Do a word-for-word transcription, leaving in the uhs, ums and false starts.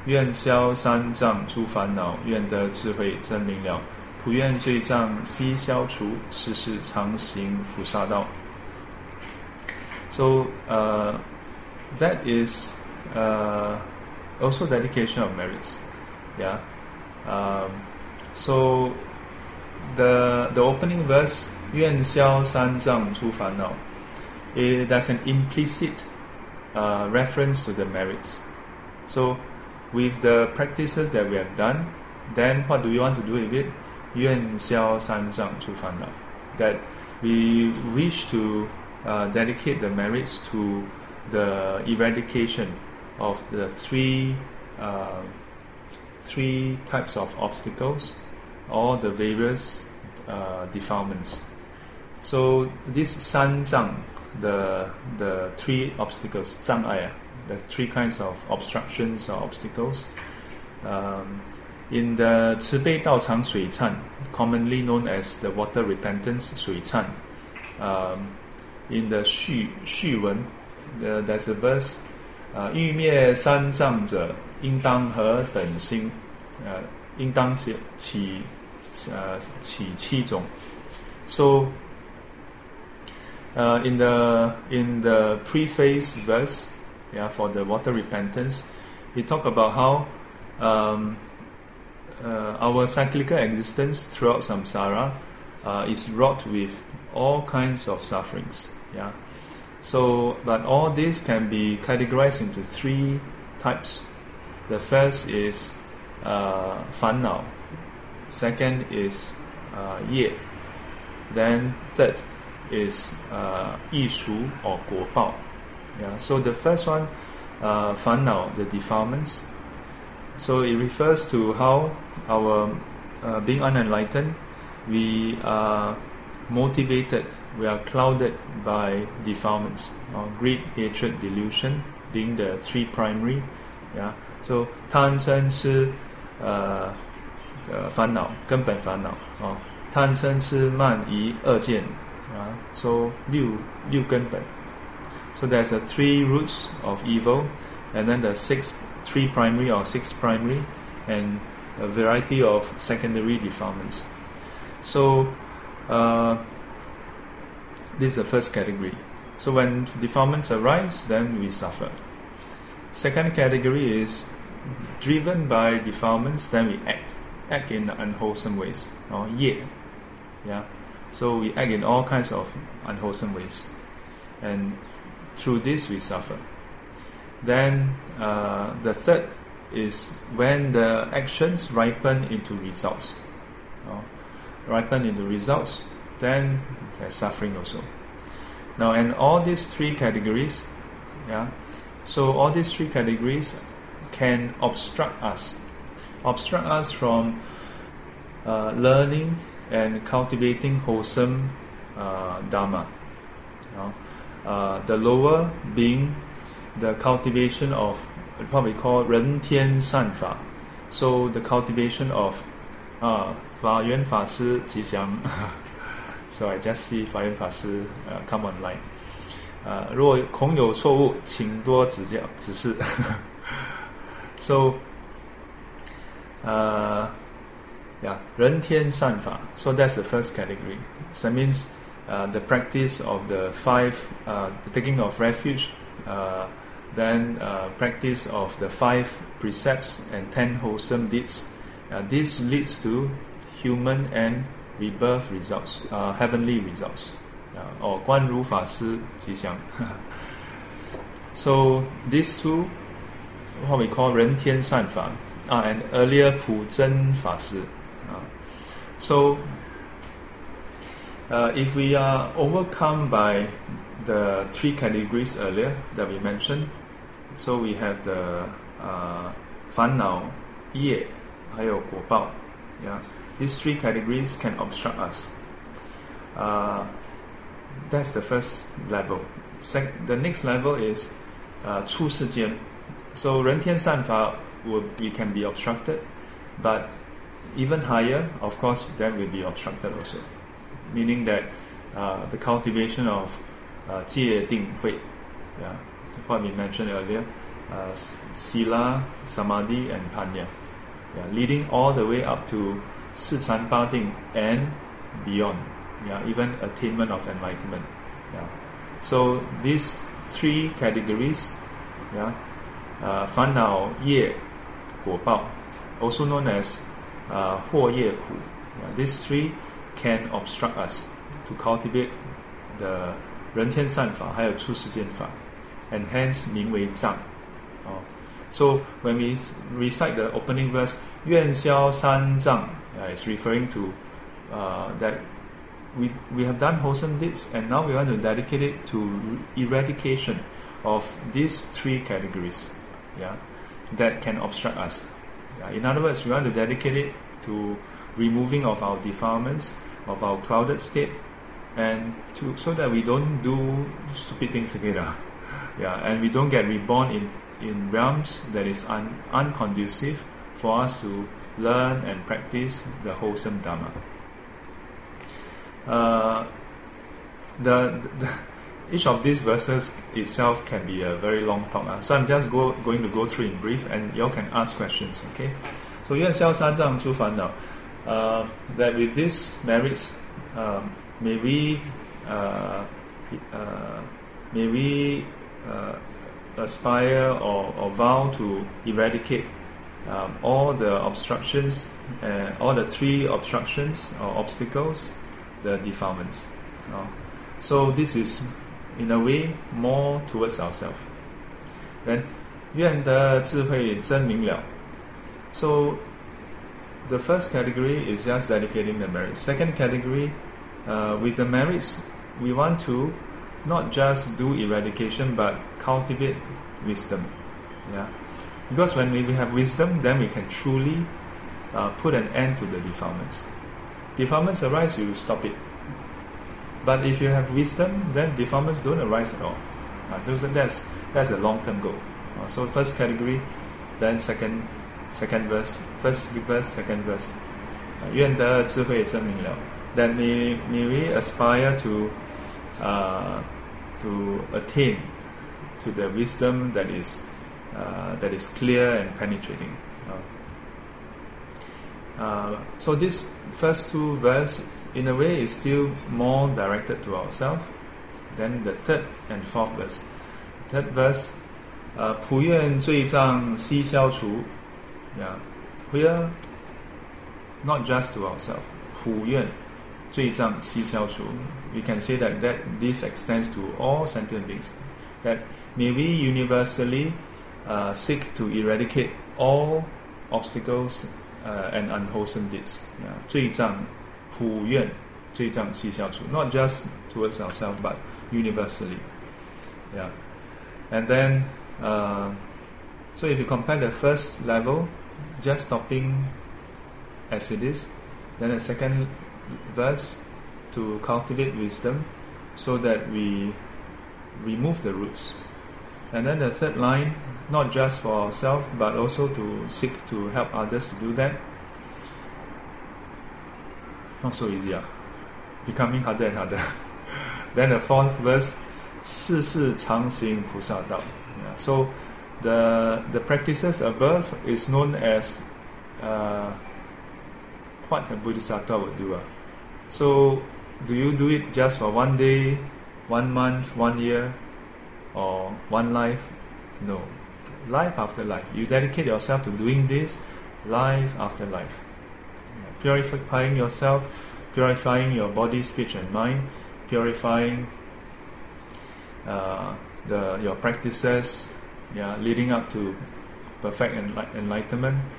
愿消三障诸烦恼，愿得智慧真明了。普愿罪障悉消除，世世常行菩萨道。So uh, that is uh, also dedication of merits. Yeah. Um, so the the opening verse, 愿消三障诸烦恼, it, that's an implicit uh, reference to the merits. So with the practices that we have done, then what do we want to do with it? 愿消三障诸烦恼. That we wish to uh, dedicate the merits to the eradication of the three uh, three types of obstacles, or the various uh, defilements. So this 三障, the the three obstacles, 障碍, the three kinds of obstructions or obstacles. Um, in the 慈悲道场水忏, commonly known as the water repentance 水忏, um, in the 序序文, the, there's a verse, 呃，欲灭三障者，应当何等心？呃，应当起起呃起七种。So, uh, in the in the preface verse, yeah, for the water repentance, we talk about how um, uh, our cyclical existence throughout samsara uh, is wrought with all kinds of sufferings. Yeah. So, but all this can be categorized into three types. The first is uh, 烦恼. Second is uh, 业. Then third is uh, 易熟 or 果报. Yeah. So the first one, uh, 烦恼, the defilements. So it refers to how our uh, being unenlightened, we are motivated, we are clouded by defilements, uh, greed, hatred, delusion being the three primary. Yeah. So 贪嗔痴 uh, 呃烦恼根本烦恼啊，贪嗔痴慢疑恶见啊 so 六六根本 so there's a three roots of evil, and then the six three primary or six primary, and a variety of secondary defilements. So uh, this is the first category. So when defilements arise, then we suffer. Second category is driven by defilements, then we act act in unwholesome ways, or 业, yeah. So we act in all kinds of unwholesome ways, and through this we suffer. Then uh, the third is when the actions ripen into results, uh, ripen into results, then there's suffering also. Now, and all these three categories, yeah. So all these three categories can obstruct us. Obstruct us from uh, learning and cultivating wholesome uh, Dharma. You know? uh, the lower being the cultivation of what we call 人天善法. So the cultivation of uh, 法源法师吉祥. So I just see 法源法师 uh, come online. 呃，如果恐有错误，请多指教指示。So, uh, yeah, 人天善法. So that's the first category. So that means uh, the practice of the five, uh, the taking of refuge, uh, then uh, practice of the five precepts and ten wholesome deeds. Uh, this leads to human and rebirth results, uh, heavenly results. Uh, or 观如法师吉祥. So these two, what we call 人天善法, uh, and earlier 普真法师. Uh, so uh, if we are overcome by the three categories earlier that we mentioned, so we have the uh, 烦恼, 业, 还有果报. Yeah, these three categories can obstruct us. Uh, That's the first level. Sec- the next level is uh, 出世间. So 人天善法 will we can be obstructed, but even higher, of course, that will be obstructed also. Meaning that uh, the cultivation of uh, 戒定慧, yeah, what we mentioned earlier, uh, Sila, Samadhi, and Panya, yeah, leading all the way up to Sichan Pading and beyond, yeah, even attainment of enlightenment. Yeah. So these three categories, yeah, uh, 烦恼业果报, also known as uh, 祸业苦, yeah, these three can obstruct us to cultivate the 人天善法还有出世间法, and hence 名为障. Oh. So when we recite the opening verse, 愿消三障, yeah, it's referring to uh, that we we have done wholesome deeds, and now we want to dedicate it to eradication of these three categories, yeah, that can obstruct us. Yeah. In other words, we want to dedicate it to removing of our defilements, of our clouded state, and to so that we don't do stupid things again, uh. yeah, and we don't get reborn in in realms that is un, unconducive for us to learn and practice the wholesome Dhamma. Uh, the, the each of these verses itself can be a very long talk, uh. so I'm just go, going to go through in brief, and you all can ask questions. Okay, so 愿消三障诸烦恼, uh, that with these merits, um, may we uh, uh, may we uh, aspire or, or vow to eradicate um, all the obstructions, uh, all the three obstructions or obstacles, the defilements. Uh, so this is in a way more towards ourselves. Then 愿得智慧真明了. So the first category is just dedicating the merits. Second category, uh, with the merits, we want to not just do eradication but cultivate wisdom. Yeah, because when we have wisdom, then we can truly uh, put an end to the defilements. Defilements arise, you stop it. But if you have wisdom, then defilements don't arise at all. Uh, that's that's a long-term goal. Uh, so first category, then second second verse, first verse, second verse. 愿得智慧真明了. That may, may we aspire to uh, to attain to the wisdom that is uh, that is clear and penetrating. Uh, uh, so this first two verses, in a way, is still more directed to ourselves than the third and fourth verse. Third verse, 普愿罪障悉消除. Yeah, here not just to ourselves. 普愿罪障悉消除. We can say that, that this extends to all sentient beings. That may we universally uh, seek to eradicate all obstacles uh, and unwholesome deeds. Yeah, 罪障普愿罪障悉消除. Not just towards ourselves, but universally. Yeah, and then uh, so if you compare the first level, just stopping as it is, then the second verse, to cultivate wisdom so that we remove the roots. And then the third line, not just for ourselves but also to seek to help others to do that. Not so easy, uh. becoming harder and harder. Then the fourth verse, 世事常行菩萨道. Yeah, so the the practices above is known as uh, what a Bodhisattva would do. Uh. So do you do it just for one day, one month, one year, or one life? No. Life after life. You dedicate yourself to doing this life after life. Purifying yourself, purifying your body, speech and mind, purifying uh, the your practices, yeah, leading up to perfect enlightenment,